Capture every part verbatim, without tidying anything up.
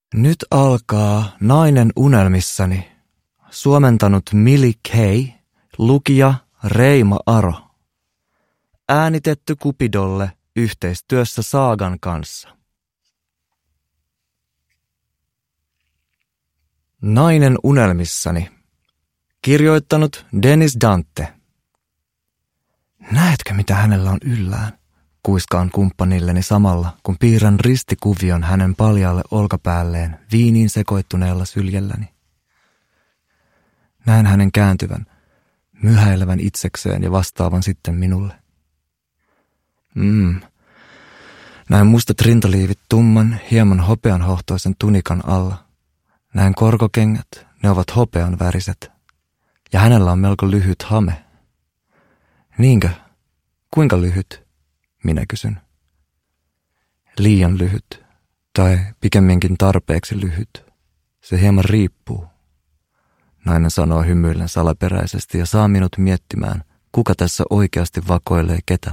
Nyt alkaa Nainen unelmissani, suomentanut Mili Kay, lukija Reima Aro. Äänitetty Cupidolle yhteistyössä Saagan kanssa. Nainen unelmissani, kirjoittanut Dennis Dante. Näetkö, mitä hänellä on yllään? Kuiskaan kumppanilleni samalla, kun piirrän ristikuvion hänen paljaalle olkapäälleen viiniin sekoittuneella syljelläni. Näen hänen kääntyvän, myhäilevän itsekseen ja vastaavan sitten minulle. Mm. Näen mustat rintaliivit tumman, hieman hopeanhohtoisen tunikan alla. Näen korkokengät, ne ovat hopean väriset. Ja hänellä on melko lyhyt hame. Niinkö? Kuinka lyhyt? Minä kysyn. Liian lyhyt, tai pikemminkin tarpeeksi lyhyt. Se hieman riippuu. Nainen sanoo hymyillen salaperäisesti ja saa minut miettimään, kuka tässä oikeasti vakoilee ketä.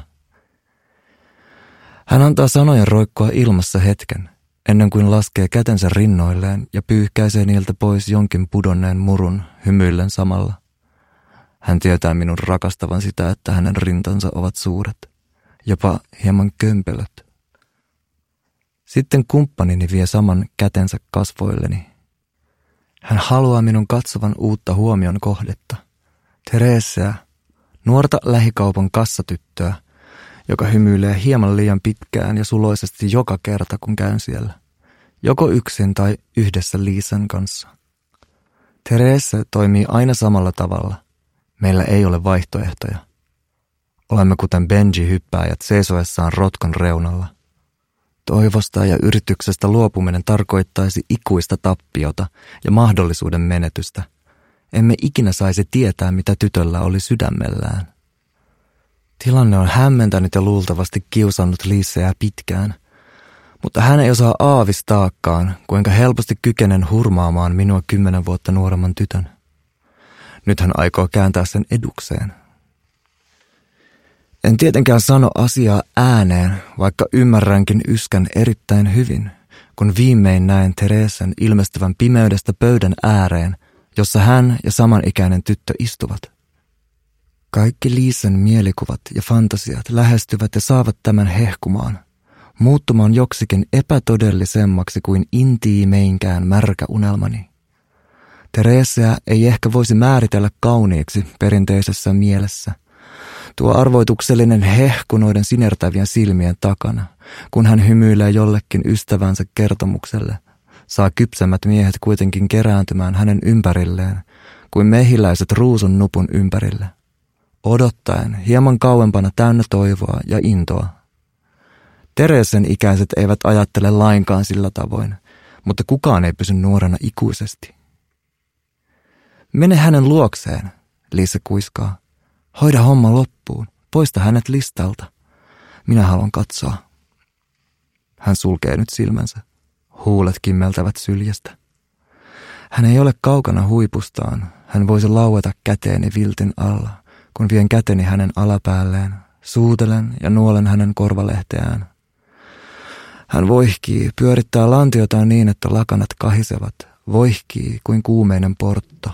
Hän antaa sanojen roikkua ilmassa hetken, ennen kuin laskee kätensä rinnoilleen ja pyyhkäisee niiltä pois jonkin pudonneen murun hymyillen samalla. Hän tietää minun rakastavan sitä, että hänen rintansa ovat suuret. Jopa hieman kömpelöt. Sitten kumppanini vie saman kätensä kasvoilleni. Hän haluaa minun katsovan uutta huomion kohdetta. Tereseä, nuorta lähikaupan kassatyttöä, joka hymyilee hieman liian pitkään ja suloisesti joka kerta, kun käyn siellä. Joko yksin tai yhdessä Liisan kanssa. Terese toimii aina samalla tavalla. Meillä ei ole vaihtoehtoja. Olemme kuten Benji-hyppääjät seisoessaan rotkon reunalla. Toivosta ja yrityksestä luopuminen tarkoittaisi ikuista tappiota ja mahdollisuuden menetystä. Emme ikinä saisi tietää, mitä tytöllä oli sydämellään. Tilanne on hämmentänyt ja luultavasti kiusannut Liiseä pitkään, mutta hän ei osaa aavistaakaan, kuinka helposti kykenen hurmaamaan minua kymmenen vuotta nuoremman tytön. Nyt hän aikoo kääntää sen edukseen. En tietenkään sano asiaa ääneen, vaikka ymmärränkin yskän erittäin hyvin, kun viimein näen Teresen ilmestyvän pimeydestä pöydän ääreen, jossa hän ja samanikäinen tyttö istuvat. Kaikki Liisen mielikuvat ja fantasiat lähestyvät ja saavat tämän hehkumaan, muuttumaan joksikin epätodellisemmaksi kuin intiimeinkään märkä unelmani. Tereseä ei ehkä voisi määritellä kauniiksi perinteisessä mielessä. Tuo arvoituksellinen hehku noiden sinertävien silmien takana, kun hän hymyilee jollekin ystävänsä kertomukselle, saa kypsemmät miehet kuitenkin kerääntymään hänen ympärilleen, kuin mehiläiset ruusun nupun ympärille, odottaen hieman kauempana täynnä toivoa ja intoa. Teresen ikäiset eivät ajattele lainkaan sillä tavoin, mutta kukaan ei pysy nuorena ikuisesti. Mene hänen luokseen, Liisa kuiskaa. Hoida homma loppuun. Poista hänet listalta. Minä haluan katsoa. Hän sulkee nyt silmänsä. Huulet kimmeltävät syljestä. Hän ei ole kaukana huipustaan. Hän voisi laueta käteeni viltin alla, kun vien käteni hänen alapäälleen. Suutelen ja nuolen hänen korvalehteään. Hän voihkii, pyörittää lantiotaan niin, että lakanat kahisevat. Voihkii kuin kuumeinen portto.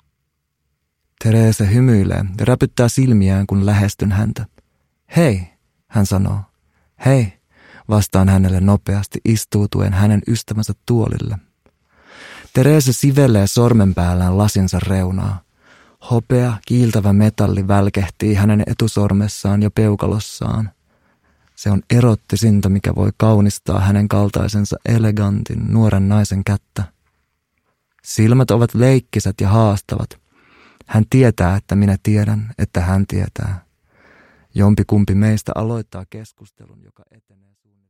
Terese hymyilee ja räpyttää silmiään, kun lähestyn häntä. Hei, hän sanoo. Hei, vastaan hänelle nopeasti istuutuen hänen ystävänsä tuolille. Terese sivelee sormen päällään lasinsa reunaa. Hopea, kiiltävä metalli välkehtii hänen etusormessaan ja peukalossaan. Se on erottisinta, mikä voi kaunistaa hänen kaltaisensa elegantin nuoren naisen kättä. Silmät ovat leikkisät ja haastavat. Hän tietää, että minä tiedän, että hän tietää. Jompikumpi meistä aloittaa keskustelun, joka etenee suunnilleen.